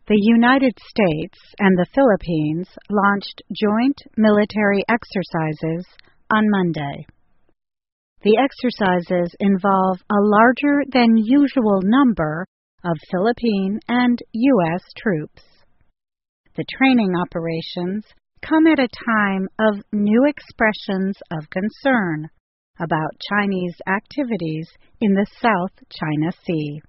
The United States and the Philippines launched joint military exercises on Monday. The exercises involve a larger than usual number of Philippine and U.S. troops. The training operations come at a time of new expressions of concern about Chinese activities in the South China Sea.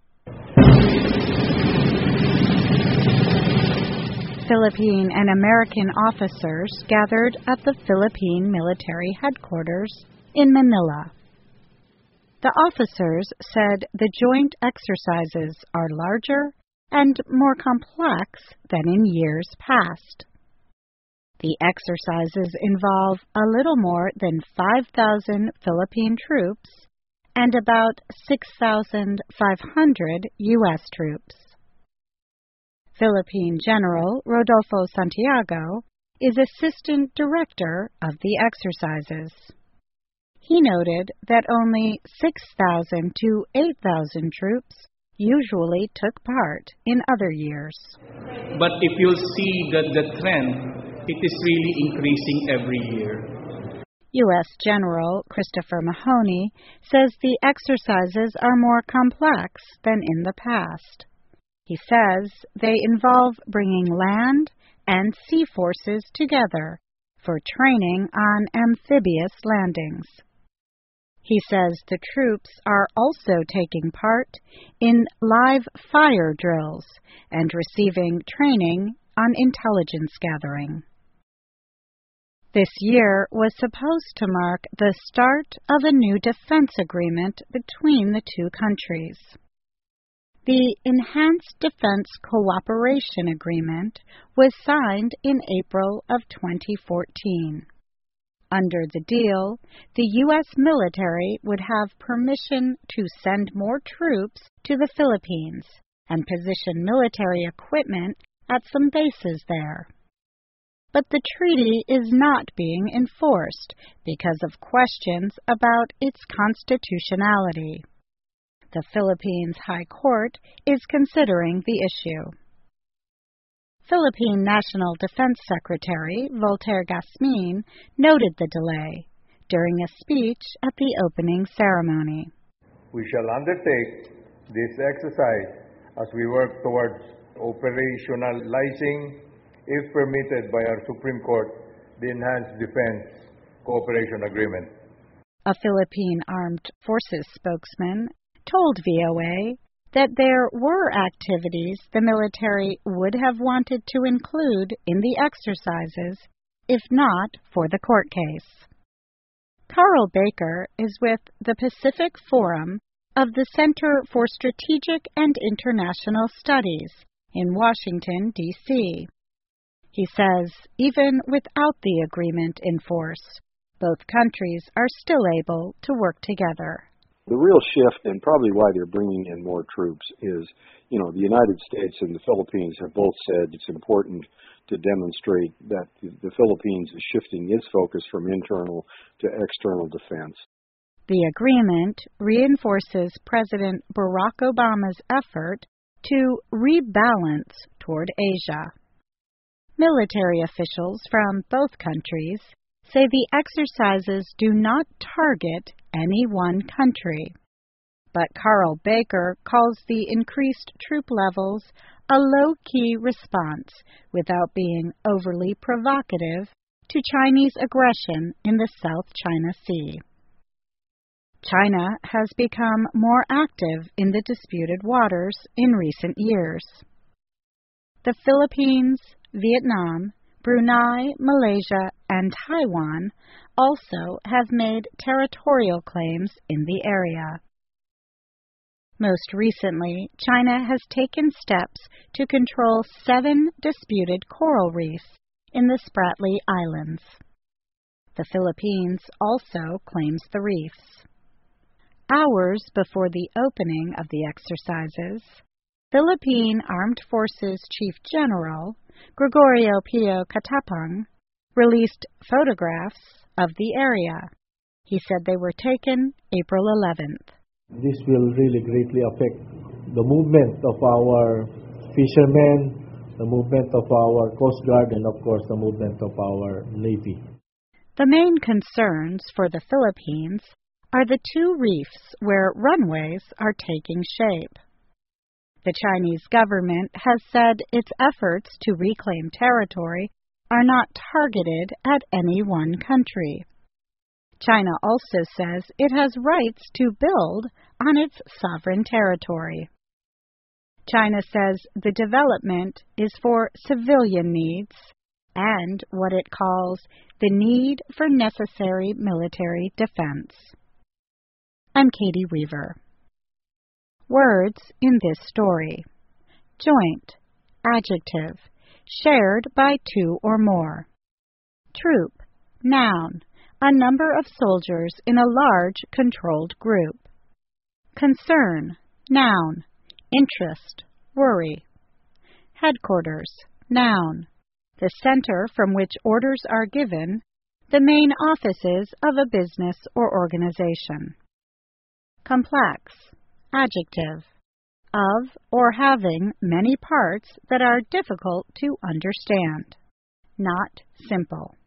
Philippine and American officers gathered at the Philippine military headquarters in Manila. The officers said the joint exercises are larger and more complex than in years past. The exercises involve a little more than 5,000 Philippine troops and about 6,500 U.S. troops. Philippine General Rodolfo Santiago is Assistant Director of the exercises. He noted that only 6,000 to 8,000 troops usually took part in other years. But if you'll see that the trend, it is really increasing every year. U.S. General Christopher Mahoney says the exercises are more complex than in the past. He says they involve bringing land and sea forces together for training on amphibious landings. He says the troops are also taking part in live fire drills and receiving training on intelligence gathering. This year was supposed to mark the start of a new defense agreement between the two countries. The Enhanced Defense Cooperation Agreement was signed in April of 2014. Under the deal, the U.S. military would have permission to send more troops to the Philippines and position military equipment at some bases there. But the treaty is not being enforced because of questions about its constitutionality. The Philippines High Court is considering the issue. Philippine National Defense Secretary Voltaire Gasmin noted the delay during a speech at the opening ceremony. We shall undertake this exercise as we work towards operationalizing, if permitted by our Supreme Court, the Enhanced Defense Cooperation Agreement. A Philippine Armed Forces spokesman told VOA that there were activities the military would have wanted to include in the exercises, if not for the court case. Carl Baker is with the Pacific Forum of the Center for Strategic and International Studies in Washington, D.C. He says even without the agreement in force, both countries are still able to work together. The real shift, and probably why they're bringing in more troops, is, the United States and the Philippines have both said it's important to demonstrate that the Philippines is shifting its focus from internal to external defense. The agreement reinforces President Barack Obama's effort to rebalance toward Asia. Military officials from both countries say the exercises do not target any one country. But Carl Baker calls the increased troop levels a low-key response without being overly provocative to Chinese aggression in the South China Sea. China has become more active in the disputed waters in recent years. The Philippines, Vietnam, Brunei, Malaysia, and Taiwan also have made territorial claims in the area. Most recently, China has taken steps to control 7 disputed coral reefs in the Spratly Islands. The Philippines also claims the reefs. Hours before the opening of the exercises, Philippine Armed Forces Chief General Gregorio Pio Katapang released photographs of the area. He said they were taken April 11th. This will really greatly affect the movement of our fishermen, the movement of our Coast Guard, and of course the movement of our Navy. The main concerns for the Philippines are the two reefs where runways are taking shape. The Chinese government has said its efforts to reclaim territory are not targeted at any one country. China also says it has rights to build on its sovereign territory. China says the development is for civilian needs and what it calls the need for necessary military defense. I'm Katie Weaver. Words in this story. Joint, adjective, shared by two or more. Troop, noun, a number of soldiers in a large controlled group. Concern, noun, interest, worry. Headquarters, noun, the center from which orders are given, the main offices of a business or organization. Complex, adjective, of or having many parts that are difficult to understand. Not simple.